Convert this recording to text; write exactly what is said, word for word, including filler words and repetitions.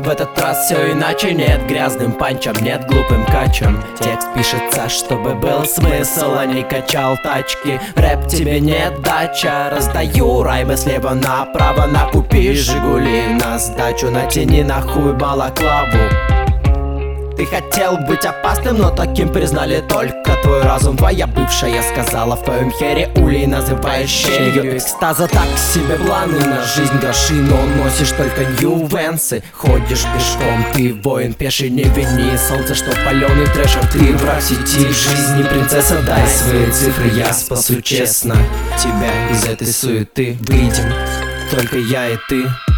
в этот раз все иначе. Нет грязным панчем, нет глупым качем. Текст пишется, чтобы был смысл, а не качал тачки. Рэп тебе не дача. Раздаю раймы слева направо. Накупи Жигули на сдачу. Натяни нахуй балаклаву. Ты хотел быть опасным, но таким признали только твой разум. Твоя бывшая сказала в твоем хере улей, называешь ее экстаза. Так себе планы на жизнь гроши, но носишь только нью-венсы. Ходишь пешком, ты воин пеший, не вини солнце, что паленый трэш. А ты враг сети в жизни, принцесса, дай свои цифры, я спасу честно тебя из этой суеты. Выйдем, только я и ты.